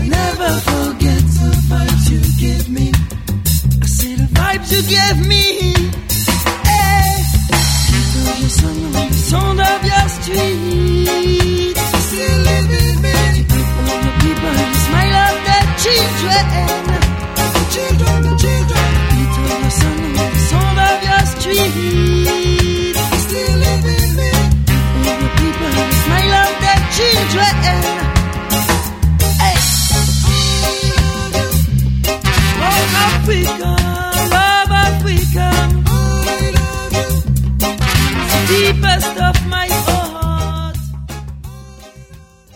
never forget the vibes you give me. I say the vibes you give me. Hey, beat of your sun on the sound of your street. Still living me. The people of the people and the smile of the children. The children. Beat of your sun on the sound of your street.